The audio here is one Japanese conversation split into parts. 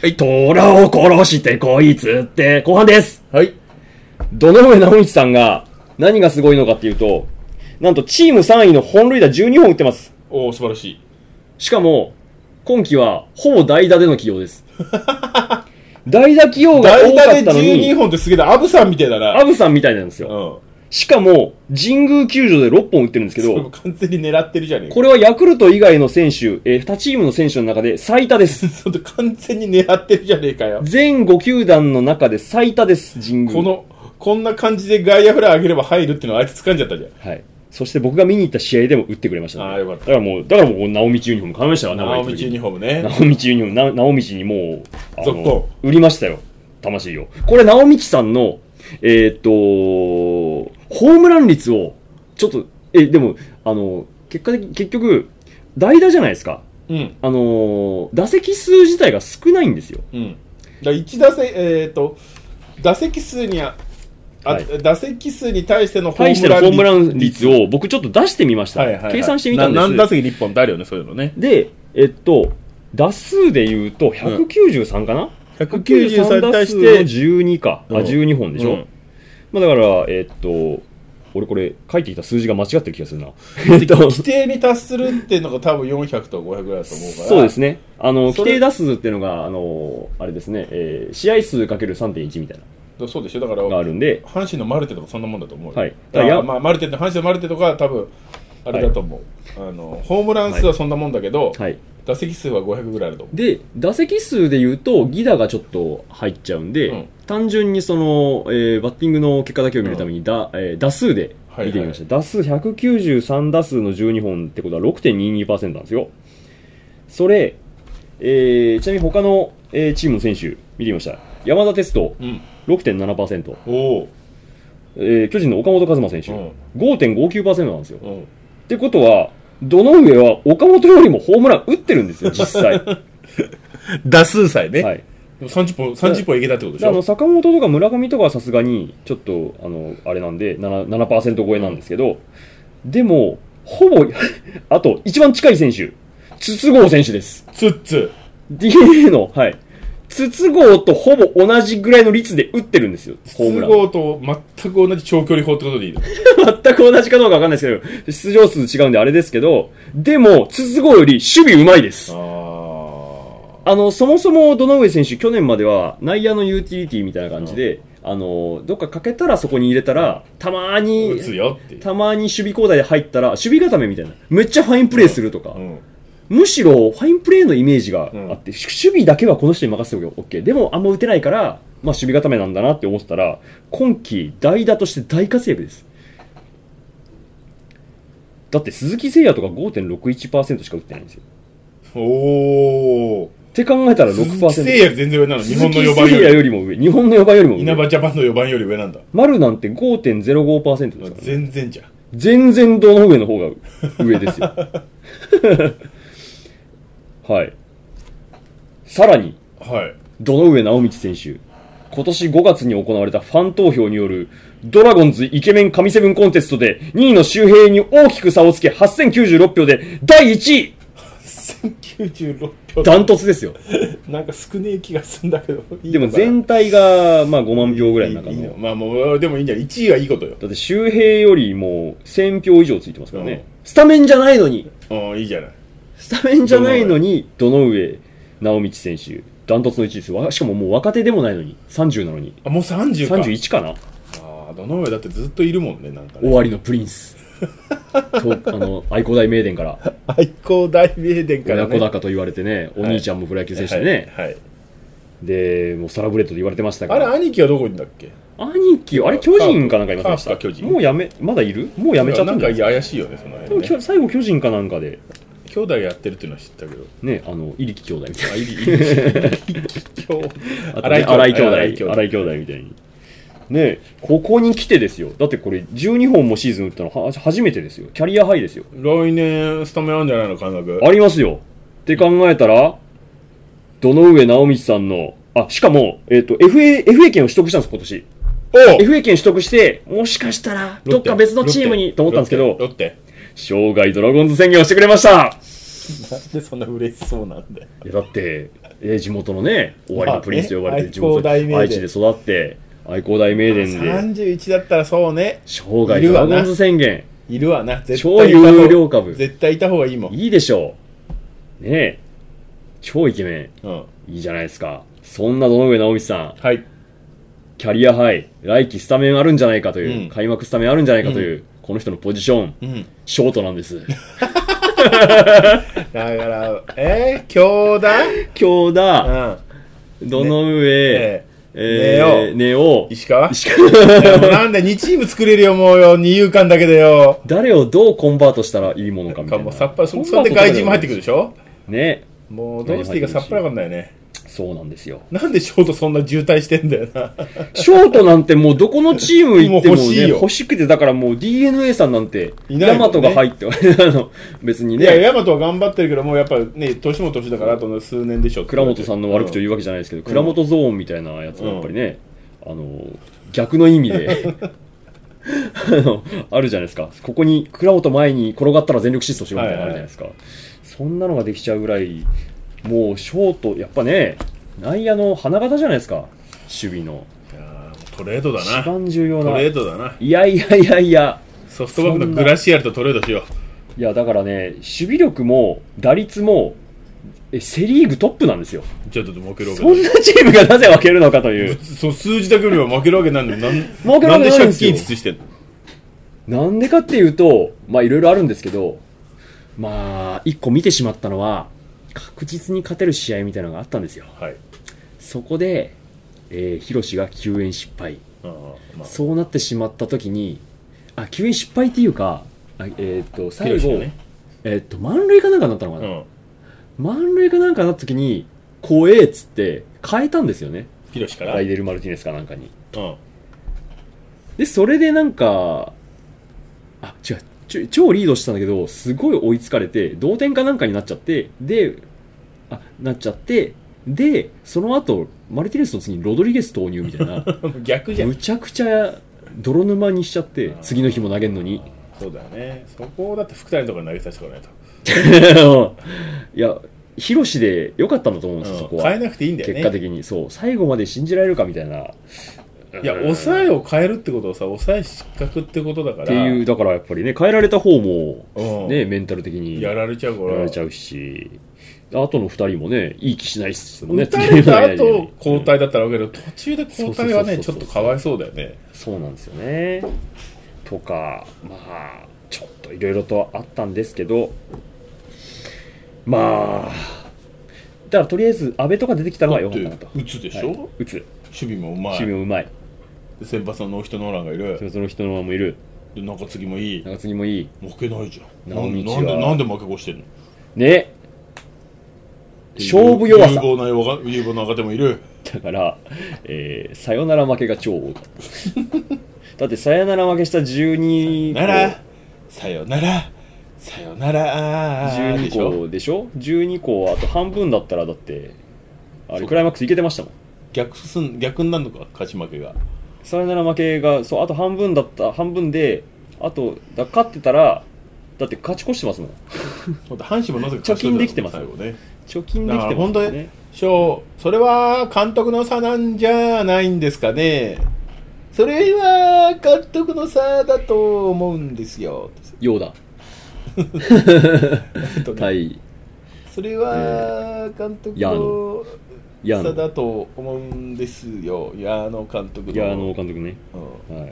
はい。 虎を殺してこいつって後半です。 はい。 堂上直道さんが何がすごいのかっていうと、なんとチーム3位の本塁打12本打ってます。 おー、素晴らしい。 しかも、今季はほぼ代打での起用です。代打起用が多かったのに。 代打で12本ってすげえな。アブさんみたいだな。 アブさんみたいなんですよ。しかも、神宮球場で6本打ってるんですけど、 完全に狙ってるじゃねえか。 これはヤクルト以外の選手、2チームの選手の中で最多です。 完全に狙ってるじゃねえかよ。 全5球団の中で最多です、神宮。 こんな感じで外野フライ上げれば入るっていうのはあいつ掴んじゃったじゃん。 はい。そして僕が見に行った試合でも打ってくれました、ね。 ああ、よかった。 だからもう、直道ユニフォーム買いましたよ、 直道ユニフォームね。 直道ユニフォーム、直道にもう、 続行。 売りましたよ。魂を。これ、直道さんの、ホームラン率を、ちょっと、でも、結局、代打じゃないですか。 うん。 打席数自体が少ないんですよ。 うん。打席数には、はい、打席数に対してのホームラン率を僕ちょっと出してみました。はいはいはい、計算してみたんです。 何打席に1本ってあるよね、そういうのね。 で、打数で言うと193かな、 193に対して。 12か。12本でしょ、まあだから、俺これ書いてきた数字が間違ってる気がするな。 規定に達するっていうのが多分400と500ぐらいだと思うから。 そうですね。規定打数っていうのが、あれですね、試合数かける 3.1 みたいな。 そうでしょ。だからがあるんで、 阪神のマルテとかそんなもんだと思う。 はい。 まあ阪神のマルテとか多分あれだと思う。はい、ホームラン数はそんなもんだけど、はい、打席数は500ぐらいあると思う。 で、打席数で言うと犠打がちょっと入っちゃうんで、単純にその、バッティングの結果だけを見るために打数で見てみました。打数193打数の12本ってことは 6.22% なんですよ。それ、ちなみに他の、チームの選手見てみました。山田哲人、6.7%、巨人の岡本和真選手、5.59% なんですよ。ってことは、堂上は岡本よりもホームラン打ってるんですよ、実際。 打数さえね。 はい。 30本いけたってことでしょ。 坂本とか村上とかはさすがに、ちょっと、あれなんで、7% 超えなんですけど、でも、ほぼ、あと、一番近い選手、筒香選手です。DNA の、はい。筒香とほぼ同じぐらいの率で打ってるんですよ、ホームラン。 筒香と全く同じ長距離砲ってことでいいの？ 全く同じかどうかわかんないですけど、出場数違うんであれですけど、でも、筒香より守備上手いです。そもそも堂上選手、去年までは内野のユーティリティみたいな感じで、どっかかけたらそこに入れたら、たまに守備交代で入ったら、守備固めみたいな。めっちゃファインプレーするとか。むしろファインプレーのイメージがあって、守備だけはこの人に任せておけば OK。でもあんま打てないから、まあ守備固めなんだなって思ってたら、今季代打として大活躍です。だって鈴木誠也とか 5.61% しか打ってないんですよ。って考えたら 6%。鈴木誠也全然上なの。日本の4番よりも上。日本の4番よりも上。 稲葉ジャパンの4番より上なんだ。 丸なんて 5.05% ですから、ね。 全然じゃん。 全然堂上の方が上ですよ。はい。さらに、堂上直道選手、今年5月に行われたファン投票によるドラゴンズイケメン神セブンコンテストで2位の周平に大きく差をつけ8096票で第1位。 8096票。 ダントツですよ。 なんか少ねえ気がするんだけど。 でも全体がまあ5万票ぐらいの中の。 まあもうでもいいんじゃない。1位はいいことよ。 だって周平よりも1000票以上ついてますからね。スタメンじゃないのに。 いいじゃない。 スタメンじゃないのに、堂上直道選手、ダントツの1位ですよ。しかももう若手でもないのに、30なのに。 もう30か。 31かな。 堂上だってずっといるもんね、なんかね。 終わりのプリンス。愛工大名電から。 愛工大名電から、 ね。親子高と言われてね、お兄ちゃんもプロ野球選手でね。はい。で、もうサラブレッドと言われてましたから。 あれ、兄貴はどこにいんだっけ？ 兄貴、あれ、巨人かなんかいませんでした？ 巨人。 もうまだいる？もうやめちゃったんじゃないですか。 なんか怪しいよね、その辺、ね。 最後巨人かなんかで。 兄弟やってるっていうのは知ったけどね、入木兄弟みたいな。 荒井兄弟みたいにね。ここに来てですよ。だってこれ12本もシーズン打ったの初めてですよ。キャリアハイですよ。 来年スタメンあるんじゃないの？感覚ありますよって考えたら、堂上直道さんのしかもFA 権を取得したんです今年。FA 権取得して、もしかしたらどっか別のチームにと思ったんですけど、 ロッテ生涯ドラゴンズ宣言をしてくれました。 なんでそんな嬉しそうなんだよ。 いやだって地元のね、終わりのプリンスと呼ばれてる地元愛愛知で育って、愛工大名電で。 31だったらそうね。 生涯ドラゴンズ宣言。 いるわな。絶対超有料株。 絶対いた方がいいもん。 いいでしょう。ねえ。超イケメン。いいじゃないですか。そんな堂上直道さん。 はい。 キャリアハイ、来季スタメンあるんじゃないかという、開幕スタメンあるんじゃないかという、この人のポジション、ショートなんです。 だから、京田堂上、ネオ、 石川なんで2チーム作れるよ、もうよ、二遊間だけでよ。 誰をどうコンバートしたらいいものかみたいな。 さっぱり、それで外人も入ってくるでしょね。 もうどうしていいかさっぱりわかんないよね。 そうなんですよ。 なんでショートそんな渋滞してんだよな。 ショートなんてもうどこのチーム行ってもね、欲しくて、だからもう DNA さんなんて、ヤマトが入って、別にね。 いや、ヤマトは頑張ってるけど、もうやっぱね、年も年だからあと数年でしょ。 倉本さんの悪口を言うわけじゃないですけど、倉本ゾーンみたいなやつがやっぱりね、逆の意味で、あるじゃないですか。ここに、倉本前に転がったら全力疾走しろみたいなのあるじゃないですか。そんなのができちゃうぐらい、もうショート、やっぱね、内野の花形じゃないですか、守備の。 いやトレードだな。 一番重要な。 トレードだな。 いや。 ソフトバンクのグラシアルとトレードしよう。いや、だからね、守備力も打率も、セリーグトップなんですよ。 じゃあ、だって負けるわけそんなチームがなぜ負けるのかという。 そう数字だけよりは負けるわけなんで、なんで借金つつしてんの？なんでかっていうと、まあいろいろあるんですけど、まあ、一個見てしまったのは、確実に勝てる試合みたいなのがあったんですよ。 はい。 そこで、広志が救援失敗。そうなってしまった時に、救援失敗っていうか、最後、ね、満塁かなんかになったのかな、満塁かなんかになった時に、怖えっつって変えたんですよね。 広志からライデル・マルティネスかなんかに。で、それでなんか、違う。超リードしたんだけど、すごい追いつかれて、同点かなんかになっちゃって、で、その後、マルティネスの次にロドリゲス投入みたいな。 逆じゃん。 むちゃくちゃ泥沼にしちゃって、次の日も投げるのに。 そうだよね。そこをだって福谷とか投げさせてこないと。 いや、広志で良かったんだと思うんですよ、そこは。 変えなくていいんだよね。 結果的に。そう。最後まで信じられるかみたいな。 いや、抑えを変えるってことはさ、抑え失格ってことだから。 っていう、だからやっぱりね、変えられた方も、ね、メンタル的に。 やられちゃうから。 やられちゃうし、あとの二人もね、いい気しないっすもんね。 打たれた後、交代だったらわけど、途中で交代はね、ちょっとかわいそうだよね。 そうなんですよね。とか、まあ、ちょっといろいろとあったんですけど、まあ、だからとりあえず、安倍とか出てきたのは良かったなと。 打つでしょ？ 打つ。 守備もうまい。 守備もうまい。 先発のノーヒットノーランがいる。 先発のノーヒットノーランもいる。 で、中継ぎもいい。 中継ぎもいい。 負けないじゃん。 なんで負け越してんの？ ね。勝負弱さ。 有望な若手もいる。 だから、サヨナラ負けが超多かった。だってサヨナラ負けした12個。 サヨナラ。 12個でしょ ?12 個、あと半分だったらだって、あれクライマックスいけてましたもん。 逆になるのか、勝ち負けが。 サヨナラ負けが、そう、あと半分で、あと、勝ってたら、だって勝ち越してますもん。 阪神もなぜか貯金できてますよね。 貯金できてますね。 本当に、それは監督の差なんじゃないんですかね。それは監督の差だと思うんですよ。 ようだ。対それは監督の差だと思うんですよ。矢野監督ね。はい。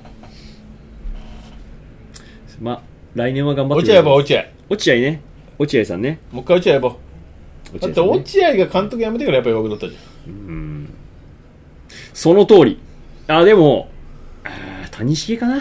まあ来年は頑張ってくれる。落合ね。落合さんね。 もう一回落合やぼう。だって落合が監督辞めてからやっぱり弱くなったじゃん。 その通り。でも谷繁かな。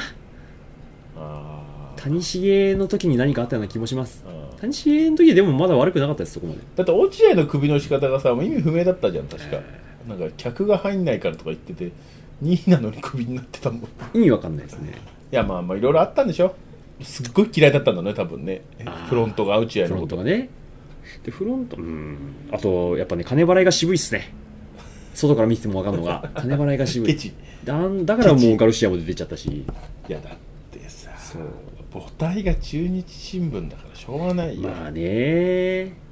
谷繁の時に何かあったような気もします。谷繁の時でもまだ悪くなかったです、そこまで。 だって落合の首の仕方がさ、もう意味不明だったじゃん、確か。なんか客が入んないからとか言ってて、2位なのに首になってたもん。 意味わかんないですね。 いや、まあいろいろあったんでしょ。すっごい嫌いだったんだね、多分ね。フロントが落合のこと。 フロントがね。で、フロント、あと、やっぱね、金払いが渋いっすね。外から見ててもわかんのが、金払いが渋い。だからもうガルシアも出てっちゃったし。 いや、だってさ、母体が中日新聞だからしょうがないよ。 まあね。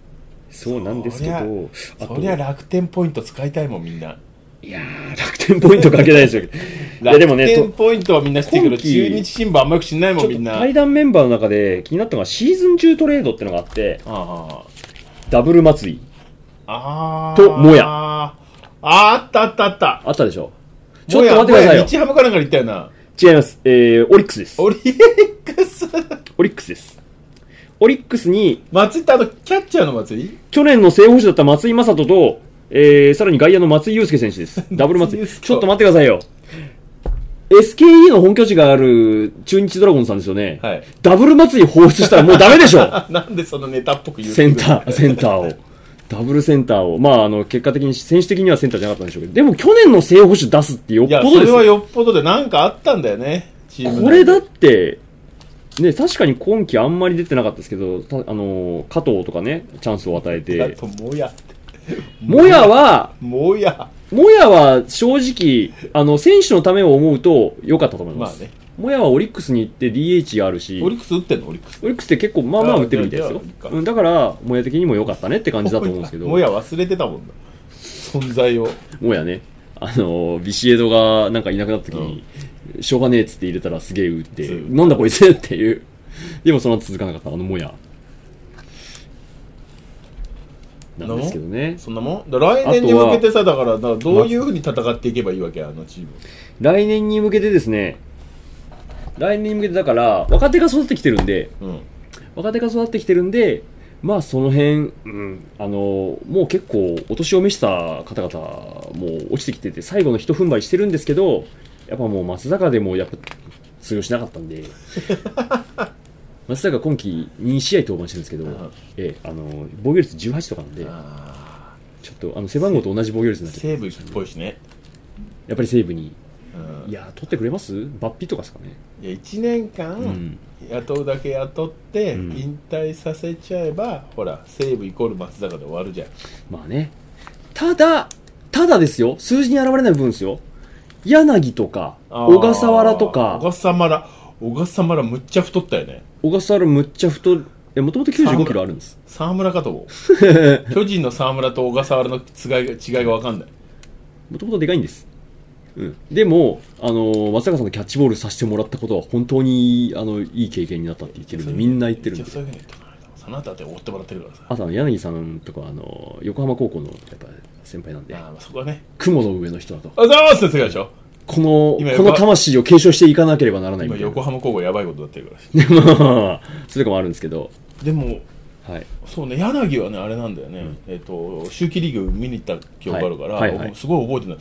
そうなんですけど、あとそりゃ楽天ポイント使いたいもんみんな。 いやー、楽天ポイントかけないですよ。いやでもね、 楽天ポイントはみんな知ってるけど、 今季中日新聞あんまよく知んないもんみんな。 対談メンバーの中で気になったのがシーズン中トレードってのがあって、 あダブル祭りあともやあったあったあった。 あったでしょ。ちょっと待ってくださいよ。 日ハムかなんかに行ったよな。 違います。オリックスです。 オリックス。 オリックスです。オリックスに、 松井ってキャッチャーの松井？ 去年の正捕手だった松井正人と、さらに外野の松井裕介選手です。ダブル松井。ちょっと待ってくださいよ。SKE の本拠地がある中日ドラゴンさんですよね。 はい。 ダブル松井放出したらもうダメでしょ。 なんでそのネタっぽく言うセンターを。ダブルセンターを。まあ、結果的に、選手的にはセンターじゃなかったんでしょうけど。でも去年の正捕手出すってよっぽどですよ。 いや、それはよっぽどでなんかあったんだよね。チームこれだって、ね、確かに今季あんまり出てなかったですけど、加藤とかね、チャンスを与えて。 あと、もやは正直、選手のためを思うと良かったと思います。 まあね。 もやはオリックスに行って DH あるし、 オリックス打ってんの？オリックスって結構まあまあ打ってるみたいですよ。だから、もや的にも良かったねって感じだと思うんですけど。 もや忘れてたもんな。存在を。 もやね、ビシエドがなんかいなくなった時に、しょうがねえっつって入れたらすげえ打って、なんだこいつっていう。でもその後続かなかったもや。なんですけどね。 そんなもん来年に向けてさ、だからどういうふうに戦っていけばいいわけ、チーム。 来年に向けてですね、来年に向けてだから、若手が育ってきてるんで、まあその辺、もう結構お年を召した方々も落ちてきてて、最後の一踏ん張りしてるんですけど、やっぱもう松坂でもやっぱ通用しなかったんで、松坂今季2試合登板してるんですけど、防御率18とかなんで、ちょっと背番号と同じ防御率になっちゃって、 西武っぽいしね。 やっぱり西武に、いや取ってくれます？抜擢とかですかね。 いや1年間、雇うだけ雇って引退させちゃえば、ほら西武イコール松坂で終わるじゃん。 まあね。ただですよ、数字に現れない部分ですよ。柳とか小笠原とか、 小笠原むっちゃ太ったよね。 小笠原むっちゃ太もともと95キロあるんです。 沢村かと思う。巨人の沢村と小笠原の違いが分かんない。 もともとでかいんです。でも、松坂さんのキャッチボールさせてもらったことは本当にいい経験になったって言ってるんで、みんな言ってるんで。 そういうふうに言ってないな。その後で追ってもらってるからさ。 あと柳さんとか横浜高校のやっぱ先輩なんで、 そこはね、 雲の上の人だと。 あざーすって世界でしょ。 この魂を継承していかなければならないみたいな。 今横浜高校やばいことになってるからまあそういうとこもあるんですけど、 でも、 はい、 そうね、柳はねあれなんだよね、秋季リーグ見に行った記憶があるから、すごい覚えてない。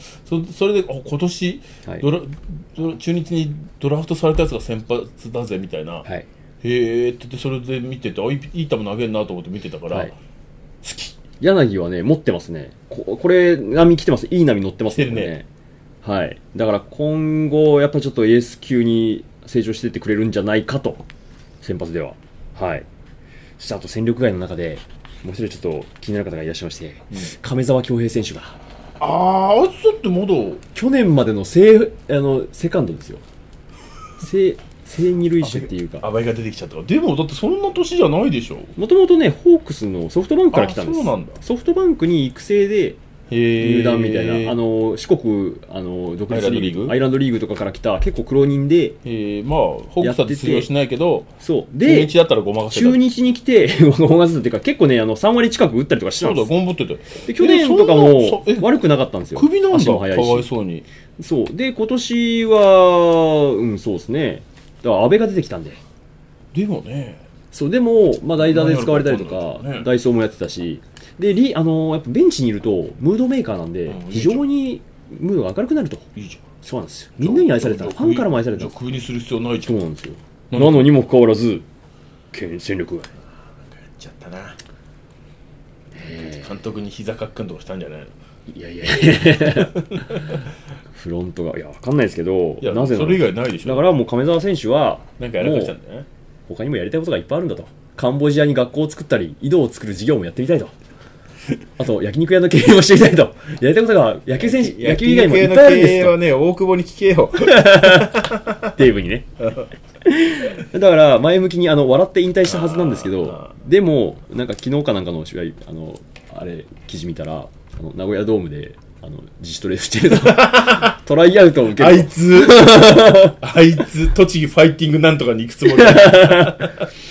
それで今年、中日にドラフトされたやつが先発だぜみたいな、へえってそれで見てて、いい球投げるなと思って見てたから、好き。 柳はね持ってますね。これ波来てます。いい波乗ってますね。はい、だから今後やっぱりちょっとエース級に成長していってくれるんじゃないかと、先発では。はい。そしてあと戦力外の中でもう一人ちょっと気になる方がいらっしゃいまして、亀澤恭平選手が、 あいつだってまだ去年までのセカンドですよ。正二塁手っていうか、 阿部が出てきちゃったから。でもだってそんな年じゃないでしょ。 もともとねホークスのソフトバンクから来たんです。 そうなんだ。 ソフトバンクに育成で入団みたいな、四国独立リーグ、アイランドリーグとかから来た結構苦労人で、 まあホークスだって通用しないけど、 そうで中日だったらごまかせた。 中日に来てごまかせたっていうか、結構ね3割近く打ったりとかしてたんです。 そうだ、頑張ってて。 で去年とかも悪くなかったんですよ。 首なんだ、かわいそうに。 そうで今年はそうですね。だから阿部が出てきたんで。 でもね。 そうでも代打で使われたりとか、ダイソーもやってたし。でやっぱベンチにいるとムードメーカーなんで、非常にムードが明るくなると。 いいじゃん。 そうなんですよ。みんなに愛された。ファンからも愛された。 じゃあ首にする必要ないじゃん。 そうなんですよ。なのにもかかわらず戦力外。 やっちゃったな。監督に膝かっくんとかしたんじゃないの。 いやフロントが分かんないですけど、 なぜそれ以外ないでしょ。 だからもう亀澤選手はなんかやらかしたんだよね。 他にもやりたいことがいっぱいあるんだと。カンボジアに学校を作ったり井戸を作る事業もやってみたいと。 あと、焼肉屋の経営をしていきたいと。やりたいことが、野球以外もいっぱいあるんですと。 焼肉屋の経営はね、大久保に聞けよ。 デーブにね。だから、前向きに、笑って引退したはずなんですけど、でも、なんか昨日かなんかの試合、あれ、記事見たら、名古屋ドームで、自主トレしてると。トライアウトを受ける。 あいつ、栃木ファイティングなんとかに行くつもりだ。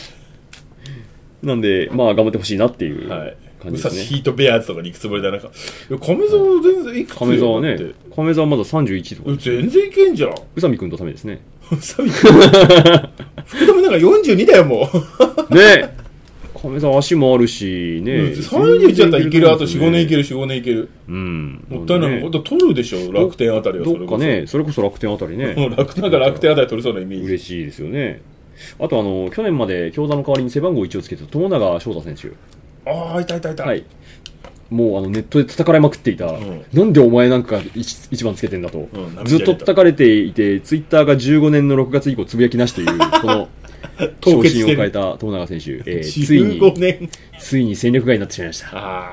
なんで、まあ、頑張ってほしいなっていう感じですね。 武蔵ヒートベアーズとかに行くつもりだ。なんか、亀沢全然行くつもりだ。 亀沢ね。亀沢まだ31とか。 全然いけんじゃん。 宇佐美くんとためですね。 宇佐美くん。福留なんか42だよ、もう。 ね亀沢足もあるし、ね。 31だったらいける。あと4、5年いける、4、5年いける。 うん。 もったいない。ほんと取るでしょ、楽天あたりは。 どっかね、それこそ楽天あたりね。 楽天あたり取りそうなイメージ。 嬉しいですよね。あと去年まで京田の代わりに背番号1をつけてた友永翔太選手。 ああ、いた。 はい。もうネットで叩かれまくっていた。なんでお前なんか一番つけてんだと。ずっと叩かれていて、ツイッターが15年の6月以降つぶやきなしという、この、昇進を変えた友永選手。ついに戦力外になってしまいました。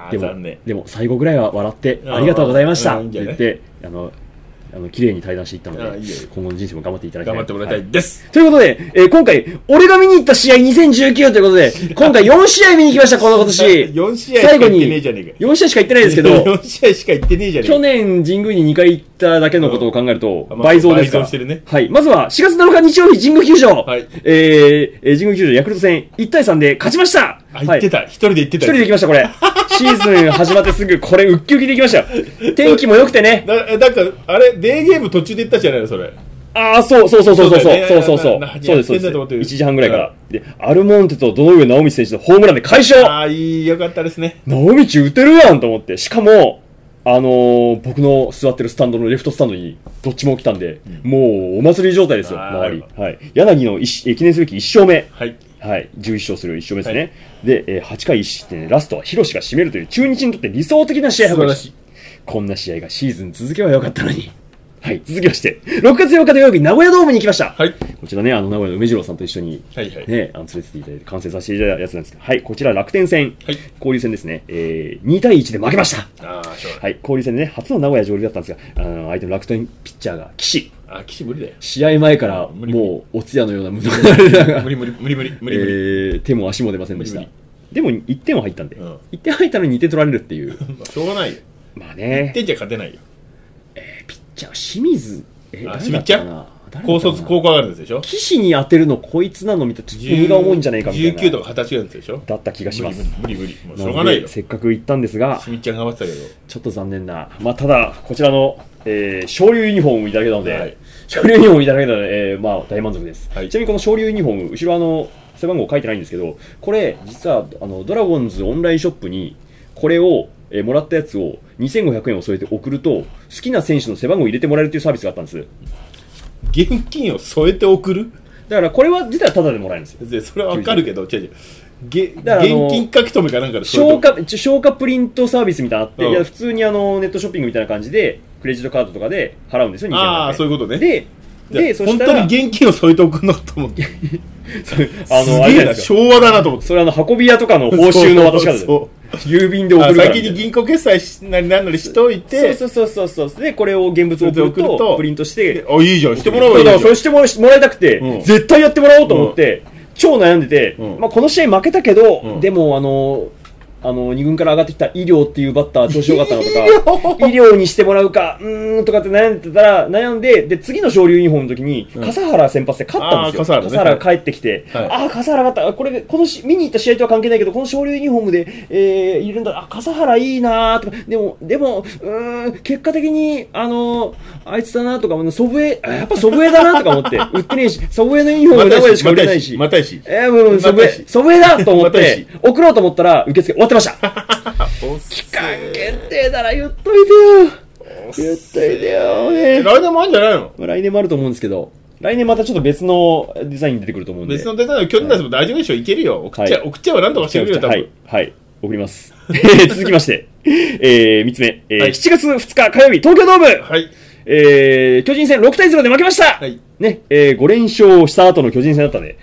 でも最後ぐらいは笑って、ありがとうございましたって言って、綺麗に対談していったので、今後の人生も頑張っていただきたい。 頑張ってもらいたいです。 ということで、今回、俺が見に行った試合2019ということで、今回4試合見に行きました、この今年。 4試合しか行ってねえじゃねえか。 4試合しか行ってないですけど、 4試合しか行ってねえじゃねえか。 去年、神宮に2回行っただけのことを考えると、倍増ですから。 倍増してるね。 はい。まずは、4月7日日曜日、神宮球場。 はい。 神宮球場ヤクルト戦、1対3で勝ちました。 行ってた。一人で行ってた。 一人で行きました、これ。シーズン始まってすぐ、これ、ウッキウキで行きましたよ。天気も良くてね。 なんか、あれ、デーゲーム途中で行ったじゃないの、それ。 ああ、そうです。1時半ぐらいから。で、アルモンテと堂上直道選手のホームランで快勝。 ああ、よかったですね。 直道打てるやんと思って。しかも、僕の座ってるスタンドのレフトスタンドにどっちも来たんで、もうお祭り状態ですよ、周り。はい。柳の記念すべき1勝目。はい。はい。11勝する1勝目ですね。で、8回1失点、ラストは広志が締めるという中日にとって理想的な試合運びです。こんな試合がシーズン続けばよかったのに。はい。続きまして、6月8日土曜日、名古屋ドームに行きました。はい。こちらね、名古屋の梅次郎さんと一緒に、ね、連れてっていただいて、観戦させていただいたやつなんですけど、はい。こちら楽天戦、交流戦ですね。2対1で負けました。はい。交流戦でね、初の名古屋上陸だったんですが、相手の楽天ピッチャーが岸。 岸無理だよ。 試合前から、もう、お通夜のような無理。手も足も出ませんでした。でも、1点は入ったんで。1点入ったのに2点取られるっていう。 しょうがないよ。 まあね。 1点じゃ勝てないよ。 ピッチャー、清水、 清水ちゃん高校上がるんでしょ。 岸に当てるのこいつなの見たらちょっと荷が重いんじゃないかみたいな。 19とか20歳なんでしょ。 だった気がします。 無理。もうしょうがないよ。 せっかく行ったんですが、 清水ちゃん頑張ってたけど。 ちょっと残念な。まあ、ただ、こちらの、昇竜ユニフォームいただけたので、昇竜ユニフォームいただけたので、まあ、大満足です。ちなみにこの昇竜ユニフォーム、後ろ背番号書いてないんですけど、これ、実は、ドラゴンズオンラインショップに、これを、もらったやつを2500円を添えて送ると好きな選手の背番号を入れてもらえるというサービスがあったんです。 現金を添えて送る。 だからこれは自体はタダでもらえるんですよ。 それはわかるけど、現金書き留めかなんかで消化プリントサービスみたいなのあって、いや普通にネットショッピングみたいな感じでクレジットカードとかで払うんですよ。2000円。 ああ、そういうことね。 でそしたら本当に現金を添えておくのかと思って。 あれです昭和だなと思って。 それ運び屋とかの報酬の渡し方です。郵便で送るから。 先に銀行決済なりなんなりしといて。 そう。で、これを現物を送ると、プリントして。 あ、いいじゃん。してもらおうよ。 だからそれしてもらいたくて、絶対やってもらおうと思って、超悩んでて、まあこの試合負けたけど、でも2軍から上がってきた医療っていうバッター調子良かったのとか、医療にしてもらうか、とかって悩んで、で、次の昇竜ユニフォームの時に、笠原先発で勝ったんですよ。笠原帰ってきて、笠原勝った。これ、見に行った試合とは関係ないけど、この昇竜ユニフォームで、入れるんだ。笠原いいなとか、でも、結果的に、あいつだなとか、やっぱ祖父江だなとか思って、売ってねえし、祖父江のユニフォーム名古屋でしか売れないし、 またいし。 もう祖父江だと思って、送ろうと思ったら、受付終わってました。期間限定なら言っといてよ。 来年もあるんじゃないの？ 来年もあると思うんですけど、来年またちょっと別のデザイン出てくると思うんで。 別のデザイン、去年のやつも大丈夫でしょ。いけるよ。送っちゃえばなんとかしてくれるよ、多分。 はい。送ります。続きまして、3つ目、7月2日火曜日、東京ドーム。はい。巨人戦6対0で負けました。はい。ね、5連勝した後の巨人戦だったんで、こ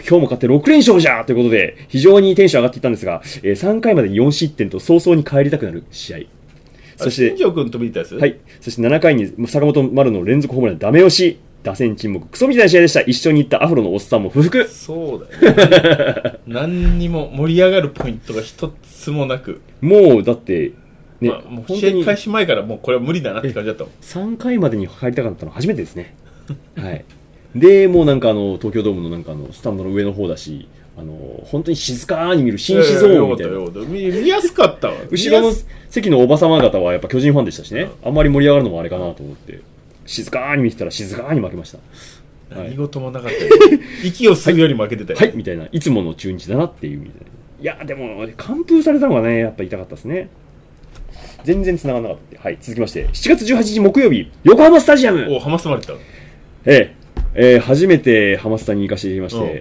今日も勝って6連勝じゃということで、非常にテンション上がっていったんですが、3回までに4失点と早々に帰りたくなる試合。 そして、新庄君と見たやつ？ はい。そして7回に坂本丸の連続ホームランダメ押し。打線沈黙。クソみたいな試合でした。一緒に行ったアフロのおっさんも不服。 そうだよね。何にも盛り上がるポイントが一つもなく。 もう、だって、ね。 もう試合開始前からもうこれは無理だなって感じだったもん。 3回までに入りたかったのは初めてですね。はい。で、もうなんか東京ドームのなんかスタンドの上の方だし、本当に静かに見る紳士ゾーンみたいな。 見やすかったわ。 後ろの席のおばさま方はやっぱ巨人ファンでしたしね。あんまり盛り上がるのもあれかなと思って。静かに見てたら静かに負けました。 何事もなかったよ。息を吸うより負けてたよ。 はい、みたいな。いつもの中日だなっていうみたいな。いや、でも、完封されたのがね、やっぱ痛かったですね。全然繋がらなかった。はい、続きまして、7月18日木曜日、横浜スタジアム。 お、ハマスタまで来た。初めてハマスタに行かせていただきまして、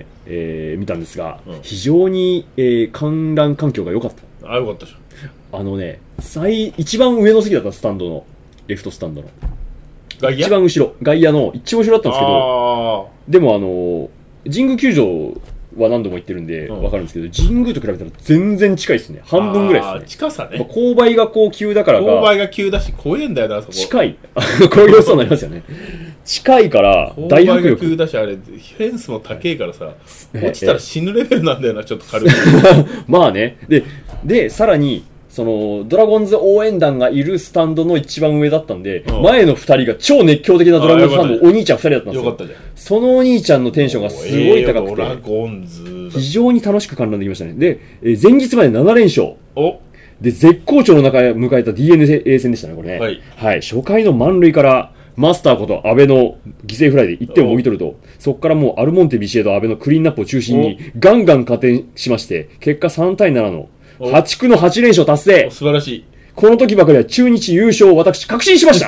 見たんですが、非常に、観覧環境が良かった。 あ、良かったじゃん。一番上の席だった、スタンドの。レフトスタンドの。一番後ろ、外野の一番後ろだったんですけど、でも神宮球場は何度も行ってるんで分かるんですけど、神宮と比べたら全然近いですね。半分ぐらいですね。 近さね。 勾配がこう急だからか。 勾配が急だし怖えんだよな、あそこ。 近い。こういう要素になりますよね。近いから大迫力。勾配が急だし、あれ、フェンスも高えからさ、落ちたら死ぬレベルなんだよな、ちょっと軽い。 まあね。で、さらに、ドラゴンズ応援団がいるスタンドの一番上だったんで、前の二人が超熱狂的なドラゴンズファンのお兄ちゃん二人だったんですよ。 よかったじゃん。 そのお兄ちゃんのテンションがすごい高くて、 ドラゴンズ非常に楽しく観覧できましたね。で、前日まで7連勝。 おで、絶好調の中迎えた DNA 戦でしたね、これね。はい。はい。初回の満塁から、マスターこと安倍の犠牲フライで1点をもぎ取ると、そこからもうアルモンテビシエド安倍のクリーンナップを中心にガンガン加点しまして、結果3対7の破竹の8連勝達成。 素晴らしい。 この時ばかりは中日優勝を私確信しました。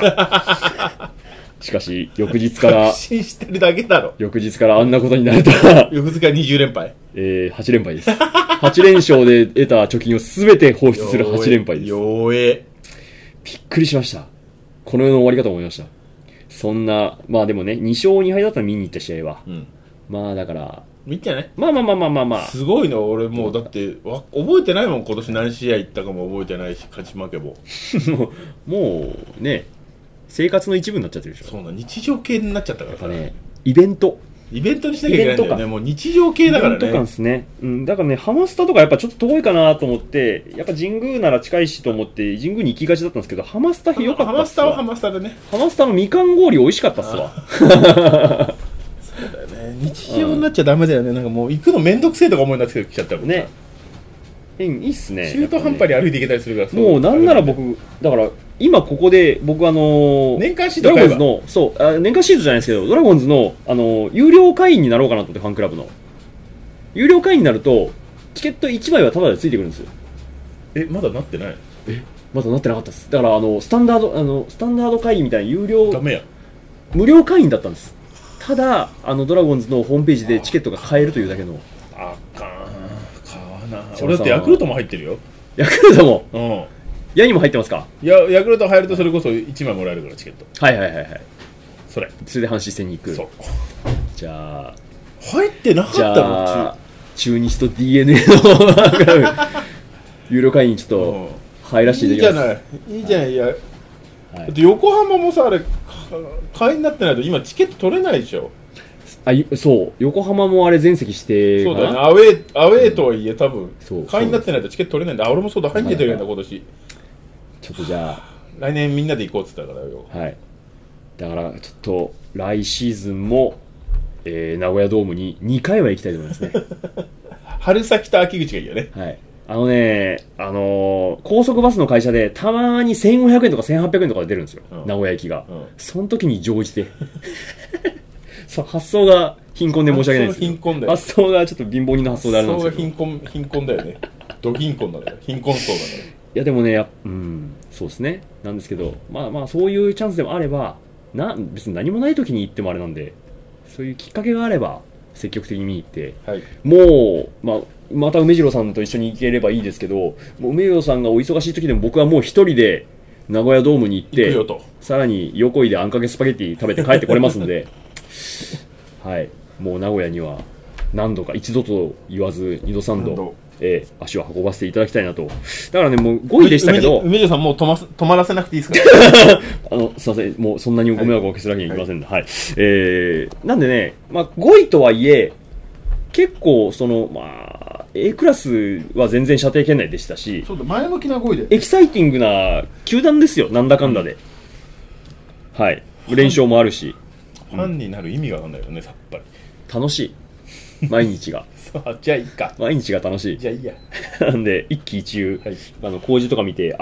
しかし、翌日から、 確信してるだけだろ。 翌日からあんなことになれた。 翌日から20連敗。 8連敗です。8連勝で得た貯金をすべて放出する8連敗です。びっくりしました。この世の終わりかと思いました。そんな、まあでもね、2勝2敗だったら見に行った試合は。うん、まあだから、 見てないまあ。 すごいの、俺もうだって、覚えてないもん、今年何試合行ったかも覚えてないし、勝ち負けも。 もうね、生活の一部になっちゃってるでしょ。 そうな、日常系になっちゃったからさ。 ね、イベントにしなきゃいけないんだよね。もう日常系だからね。 イベント感ですね。うん、だからね、ハマスタとかやっぱちょっと遠いかなと思って、やっぱ神宮なら近いしと思って、神宮に行きがちだったんですけど、ハマスタ良かったっすわ。 ハマスタはハマスタでね。 ハマスタのみかん氷美味しかったっすわ。 そうだよね。日常になっちゃダメだよね。なんかもう行くのめんどくせえとか思いになってきちゃったもんね。 いいっすね。 中途半端に歩いていけたりするから。 もうなんなら僕、だから、今ここで僕年間シートドラゴンズの、そう、年間シートじゃないですけど、ドラゴンズの、有料会員になろうかなと思って、ファンクラブの。有料会員になると、チケット1枚はタダでついてくるんですよ。 まだなってない？ まだなってなかったです。だから、スタンダード会員みたいな有料、 ダメや。 無料会員だったんです。ただ、ドラゴンズのホームページでチケットが買えるというだけの。 あかん。買わな。俺だってヤクルトも入ってるよ。 ヤクルトも？ うん。 ヤにも入ってますか？ いや、ヤクルト入るとそれこそ1枚もらえるからチケット。 はい。それで阪神戦に行く。 そう。 じゃあ入ってなかったの？ 中日と DNA の有料会員ちょっと入らせていただきます。 いいじゃない。いや、だって横浜もさ、あれ会員になってないと今チケット取れないでしょ。 そう、横浜もあれ全席してそうだよね。アウェーとはいえ多分会員になってないとチケット取れないんだ。俺もそうだ、入んでてるんだ今年。 ちょっとじゃあ来年みんなで行こうって言ったからよ。 はい。だからちょっと来シーズンも、名古屋ドームに2回は行きたいと思いますね。 春先と秋口がいいよね。 はい。高速バスの会社でたまに1500円とか1800円とかで出るんですよ。名古屋行きが。その時に乗じて。発想が貧困で申し訳ないですけど。発想がちょっと貧乏人の発想であるんですけど。 発想が貧困だよね。ド貧困だから。貧困層だから。 いやでもね、そうですね。なんですけど、まあそういうチャンスでもあれば、別に何もない時に行ってもあれなんで、そういうきっかけがあれば、積極的に見に行って、はい、もう、また梅次郎さんと一緒に行ければいいですけど、もう梅次郎さんがお忙しい時でも僕はもう一人で名古屋ドームに行って、さらに横井であんかけスパゲッティ食べて帰ってこれますんで、はい、もう名古屋には何度か、一度と言わず二度三度、足を運ばせていただきたいなと。だからね、もう5位でしたけど。 梅城さんもう止まらせなくていいですかすいません。もうそんなにご迷惑をおかけするわけにはいきませんので。はい。なんでね、まあ5位とはいえ、結構、A クラスは全然射程圏内でしたし、 そうだ、前向きな5位で。 エキサイティングな球団ですよ、なんだかんだで。はい。連勝もあるし。 ファンになる意味がわかんないよね、さっぱり。 楽しい。毎日が。 そう、じゃあいいか。 毎日が楽しい。 じゃあいいや。 なんで、一喜一憂、工事とか見て、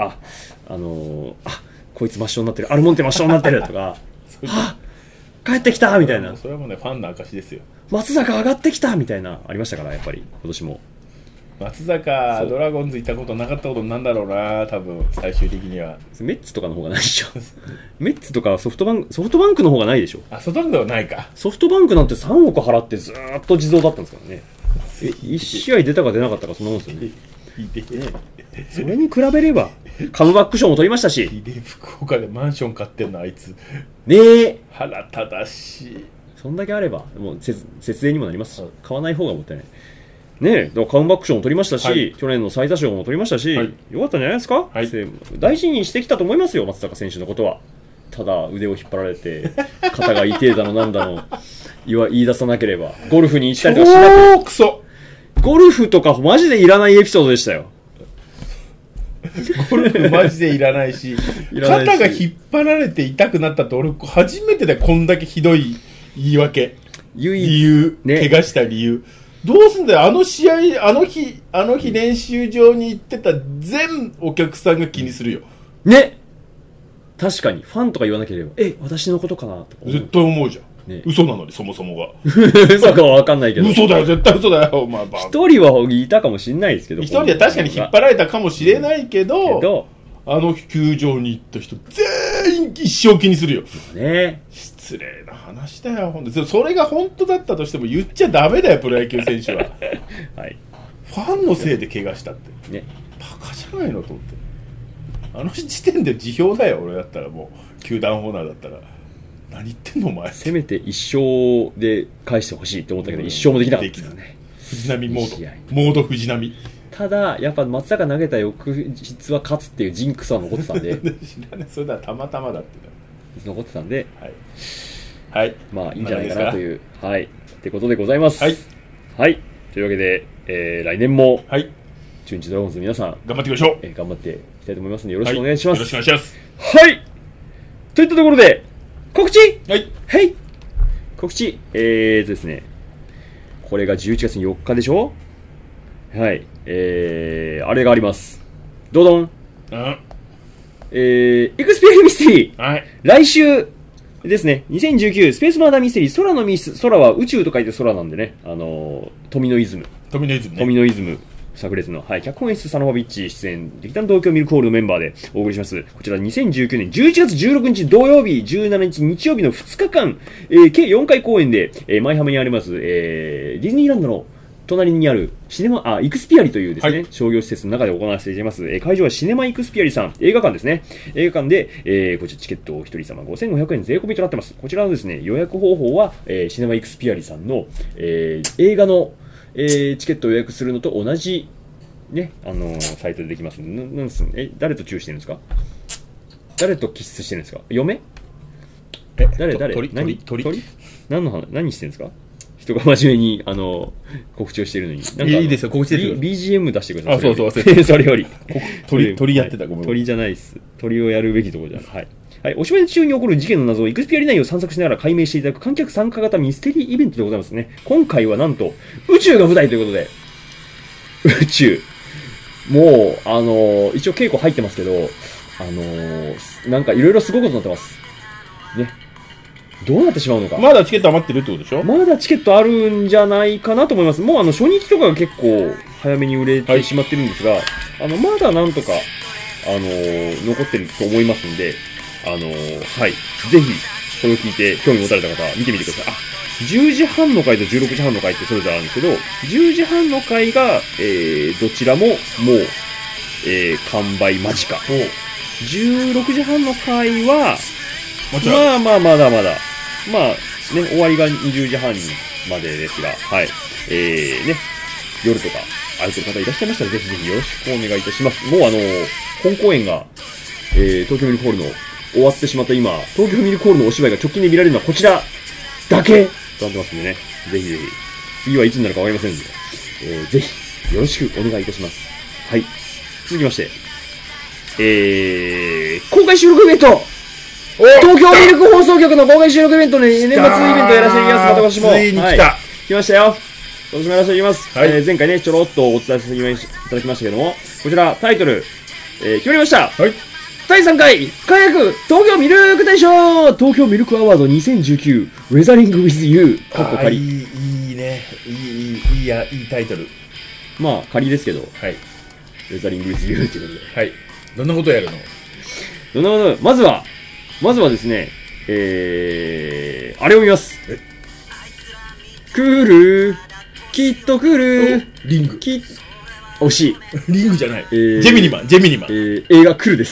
こいつ抹消になってる、アルモンテ抹消になってるとか、帰ってきたみたいな。 それはもうね、ファンの証ですよ。 松坂上がってきたみたいな、ありましたから、やっぱり、今年も。 松坂、ドラゴンズ行ったことなかったことなんだろうな、多分、最終的には。 メッツとかの方がないでしょ。メッツとかソフトバンクの方がないでしょ。 ソフトバンクではないか。 ソフトバンクなんて3億払ってずーっと地蔵だったんですからね。1試合出たか出なかったか、そんなもんですよね。それに比べれば、カムバック賞も取りましたし。 福岡でマンション買ってんの、あいつ。 ねえ。 腹正しい。 そんだけあれば、もう節税にもなりますし、買わない方がもったいない。ねえ、だからカムバック賞も取りましたし、去年の最多賞も取りましたし、よかったんじゃないですか、大事にしてきたと思いますよ、松坂選手のことは。ただ、腕を引っ張られて、肩が痛えだのなんだの言い出さなければ、ゴルフに行ったりとかしなくて。ゴルフとかマジでいらないエピソードでしたよ。 ゴルフマジでいらないし、肩が引っ張られて痛くなったって俺初めてでこんだけひどい言い訳。理由、怪我した理由。どうすんだよ、あの試合、あの日練習場に行ってた全お客さんが気にするよ。 ね。確かに、ファンとか言わなければ、私のことかなとか。 絶対思うじゃん。嘘なのに、そもそもが。 嘘かは分かんないけど。 嘘だよ、絶対嘘だよ。 一人はいたかもしれないですけど。 一人は確かに引っ張られたかもしれないけど、あの球場に行った人、全員一生気にするよ。 ね。 失礼な話だよ、本当に。それが本当だったとしても言っちゃダメだよ、プロ野球選手は。はい。ファンのせいで怪我したって。ね。バカじゃないのと思って。あの時点で辞表だよ、俺だったらもう、球団オーナーだったら。何言ってんのお前。 せめて一勝で返してほしいって思ったけど、一勝もできなかったですよね。 藤浪モード藤浪。 ただ、やっぱ松坂投げた翌日は勝つっていうジンクスは残ってたんで。 それだたまたまだって。 残ってたんで、 はい。 まあいいんじゃないかなという、はい。ってことでございます。はい。はい。というわけで、来年も、はい。中日ドラゴンズの皆さん、 頑張っていきましょう。 頑張っていきたいと思いますので、よろしくお願いします。 よろしくお願いします。 はい。といったところで、告知はい。 はい。告知。ですね。これが11月4日でしょ？はい。あれがあります。どどん。エクスペリミステリー。 はい。 来週ですね。2019スペースマーダーミステリー。空のミス、空は宇宙と書いて空なんでね。富野イズム。 富野イズムね。 富野イズム。炸裂の、はい、脚本演出サノバビッチ出演、劇団東京ミルクホールのメンバーでお送りします。こちら2019年11月16日土曜日、17日日曜日の2日間、計4回公演で、舞浜にあります、ディズニーランドの隣にあるイクスピアリというですね、商業施設の中で行わせていただきます。会場はシネマイクスピアリさん、映画館ですね。映画館で、こちらチケットをお一人様5500円税込みとなってます。こちらのですね、予約方法は、シネマイクスピアリさんの、映画のチケットを予約するのと同じ、ね、サイトでできますなんです誰とチューしてるんですか？誰とキスしてるんですか？嫁？誰鳥何してるんですか？人が真面目に、告知をしてるのに。なんかいいですよ、告知ですよ。 BGM 出してください。 そう。 それより。 鳥やってた、ごめん。 鳥じゃないです。鳥をやるべきところじゃない。はい。はい、お芝居中に起こる事件の謎をイクスピアリ内を散策しながら解明していただく観客参加型ミステリーイベントでございますね。今回はなんと、宇宙が舞台ということで、宇宙。もう、一応稽古入ってますけど、なんかいろいろすごいことになってます。ね。どうなってしまうのか。 まだチケット余ってるってことでしょ？ まだチケットあるんじゃないかなと思います。もう初日とかが結構早めに売れてしまってるんですが、まだなんとか、残ってると思いますんで、はい。ぜひ、これを聞いて興味持たれた方は見てみてください。10時半の回と16時半の回ってそれぞれあるんですけど、10時半の回が、どちらももう、完売間近。16時半の回は、まだまだ。まあ、ね、終わりが20時半にまでですが、はい。ね、夜とか、空いてる方いらっしゃいましたら、ぜひぜひよろしくお願いいたします。もう本公演が、東京ミルクホールの終わってしまった今、東京ミルクホールのお芝居が直近で見られるのはこちらだけとなってますんでね、ぜひぜひ、次はいつになるかわかりませんので、ぜひ、よろしくお願いいたします。はい。続きまして、公開収録イベント東京ミルク放送局の公開収録イベントで年末イベントやらせていただきます。また今年も。 ついに来た。 来ましたよ。今年もやらせていただきます。 はい。 前回ね、ちょろっとお伝えさせていただきましたけども、こちら、タイトル、決まりました。 はい。 第3回、輝く東京ミルク大賞東京ミルクアワード2019、ウェザリング with you。かっこ仮。 いいね。いいタイトル。 まあ、仮ですけど、 はい。 ウェザリング with you ということで。 はい。どんなことやるの？ どんなこと、まずはですね、あれを見ます。来る、きっと来る、 リング。 惜しい。 リングじゃない。ジェミニマン。 映画来るです。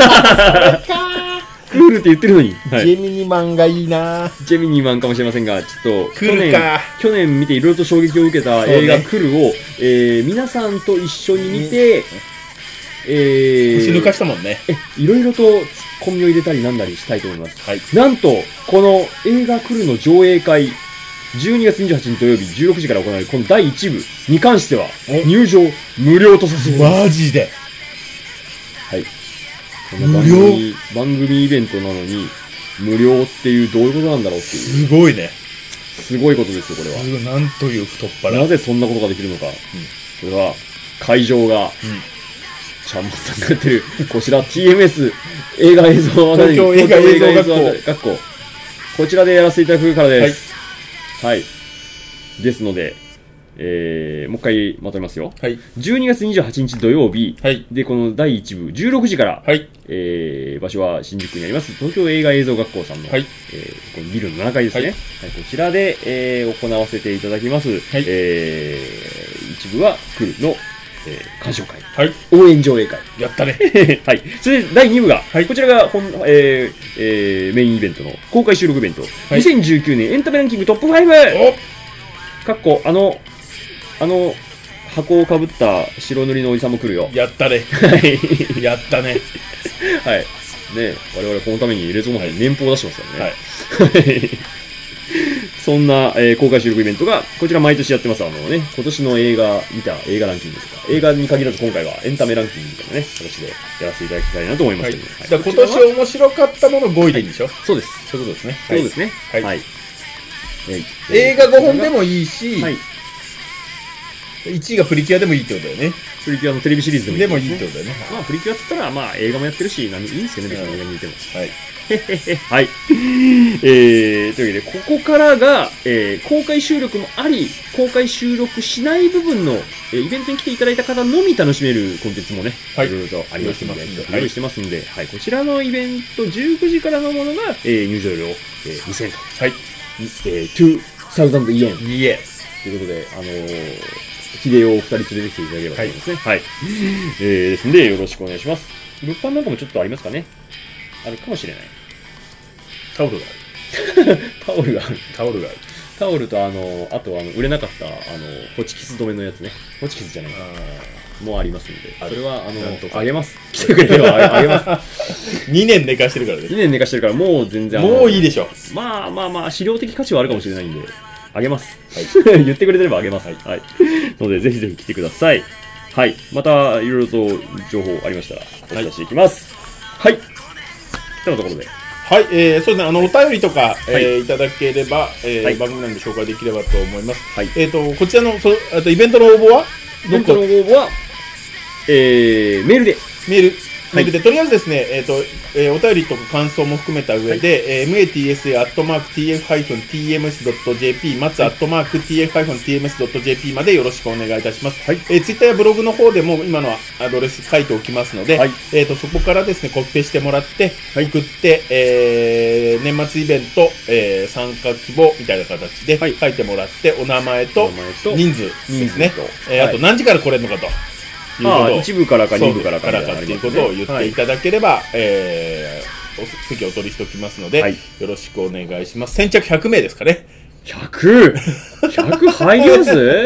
来るって言ってるのに。 はい、ジェミニマンがいいな。 ジェミニマンかもしれませんが、ちょっと、去年見ていろいろと衝撃を受けた映画来るを、皆さんと一緒に見て、 腰抜かしたもんね。 いろいろとツッコミを入れたりなんだりしたいと思います。 はい。 なんと、この映画来るの上映会、12月28日土曜日16時から行われるこの第1部に関しては、入場無料とさせていただきます。 マジで。 はい。こんな番組イベントなのに、無料っていうどういうことなんだろうっていう。 すごいね。 すごいことですよ、これは。 なんという太っ腹。 なぜそんなことができるのか。それは、会場が、ちゃんまつさんがやってる、こちら TMS 映画映像東京映画映像学校。 こちらでやらせていただくからです。はい。ですので、もう一回まとめますよ。 はい。 12月28日土曜日。 はい。 で、この第1部、16時から。 はい。 場所は新宿区にあります、東京映画映像学校さんの、はい。このビルの7階ですね。はい。こちらで、行わせていただきます。はい。1部は来るの、鑑賞会。 はい。 応援上映会。 やったね。 はい。それで、第2部が、はい。こちらがメインイベントの公開収録イベント。はい。2019年エンタメランキングトップ 5! かっこ、箱をかぶった白塗りのおじさんも来るよ。 やったね。はい。やったね。 はい。ね、我々このためにレゾーンで年俸を出してますからね。はい。そんな、公開収録イベントが、こちら毎年やってます。今年の映画見た映画ランキングとか、映画に限らず今回はエンタメランキングみたいなね、形でやらせていただきたいなと思いますけどね。 はい。今年面白かったもの5位でいいんでしょ？ そうです。 そういうことですね。 そうですね。はい。 映画5本でもいいし、はい。1位がプリキュアでもいいってことだよね。 プリキュアのテレビシリーズでもいいってことだよね。 まあ、プリキュアって言ったら、まあ、映画もやってるし、いいんですけどね、別に映画にいても。はい。はい。というわけで、ここからが、公開収録もあり、公開収録しない部分の、イベントに来ていただいた方のみ楽しめるコンテンツもね、はい。いろいろとありますので、用意してますんで、はい。こちらのイベント19時からのものが、入場料、2000円と。はい。2000イエン。 いえ。 ということで、秀夫を2人連れてきていただければと思いますね。はい。ですんで、よろしくお願いします。物販なんかもちょっとありますかね？あるかもしれない。 タオルがある。 タオルがある。 タオルがある。 タオルと、あと、売れなかった、ホチキス止めのやつね。ホチキスじゃないか。もうありますんで。それは、あげます。来てくれればあげます。 2年寝かしてるからね。 2年寝かしてるから、もう全然。 もういいでしょ。 まあ、資料的価値はあるかもしれないんで。あげます。はい。言ってくれてればあげます。はい。はい。ので、ぜひぜひ来てください。はい。また、いろいろと情報ありましたら、お伝えしていきます。はい。というところで。 はい。そうですね。お便りとか、いただければ、番組内で紹介できればと思います。はい。こちらの、イベントの応募はイベントの応募は、メールで。 はい。で、とりあえずですね、お便りとか感想も含めた上で、matsa@tf-tms.jp、matsa@tf-tms.jp までよろしくお願いいたします。はい。ツイッターやブログの方でも今のアドレス書いておきますので、はい。そこからですね、コピペしてもらって、送って、年末イベント、参加希望みたいな形で書いてもらって、お名前と人数ですね。あと何時から来れるのかと。 1部からか2部からかっていうことを言っていただければ、席をお取りしておきますので、よろしくお願いします。先着100名ですかね。 100入ります？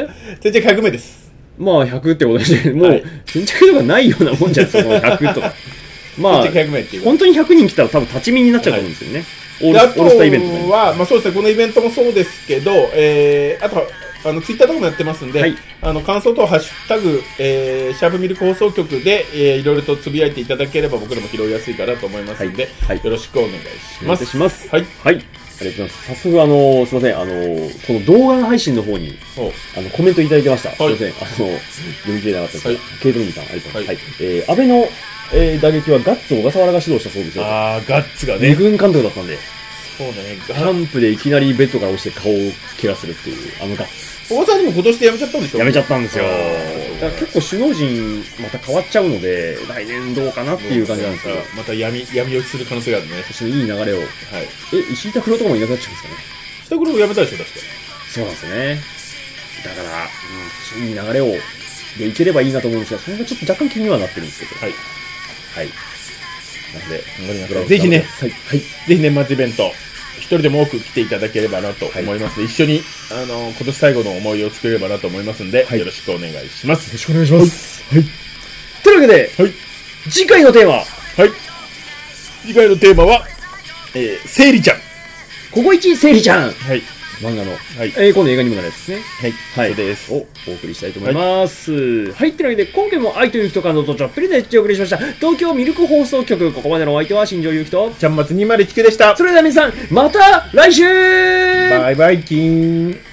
先着100名です。 まあ100ってことでして、もう先着とかないようなもんじゃないですか、この100とか。まあ、本当に100人来たら多分立ち見になっちゃうと思うんですよね。オールスターイベントは、まあそうですね、このイベントもそうですけど、あと、ツイッターとかもやってますんで、はい、感想とハッシュタグ、シャープミルク放送局で、いろいろとつぶやいていただければ僕らも拾いやすいかなと思いますので、はい、よろしくお願いします。 お願いします。はい。はい。ありがとうございます。早速、すいません、この動画の配信の方に、コメントいただいてました。すいません、読み切れなかったですけど、ケイトミニさん、ありがとうございます。はい。安倍の、打撃はガッツ小笠原が指導したそうですよ。 ああ、ガッツがね。 二軍監督だったんで。 そうね。 キャンプでいきなりベッドから落ちて顔を怪我するっていう、ガッツ。 小笠原でも今年で辞めちゃったんでしょ？ 辞めちゃったんですよ。だから結構首脳陣また変わっちゃうので、来年どうかなっていう感じなんですけど。 また闇落ちする可能性があるね。 そしていい流れを。はい。石井拓郎とかもいなくなっちゃうんですかね。 石井拓郎も辞めたでしょ、確か。 そうなんですよね。だから、いい流れを、でいければいいなと思うんですが、それがちょっと若干気にはなってるんですけど。はい。はい。なので、頑張りましょう。 ぜひね、はい。ぜひ年末イベント、一人でも多く来ていただければなと思いますので、一緒に、今年最後の思い出を作れればなと思いますので、よろしくお願いします。 よろしくお願いします。はい。というわけで、次回のテーマ。はい。 次回のテーマは、セイリちゃん。 ここ一セイリちゃん。 はい。 漫画の。はい。今度映画にもなるですね。 はい。はい。そうです。 をお送りしたいと思います。はい。というわけで、今回も愛という人からのとちょっぷりでお送りしました。東京ミルク放送局、ここまでのお相手は新庄ゆきと、 ちゃんまつ209でした。 それでは皆さん、また来週バイバイキーン。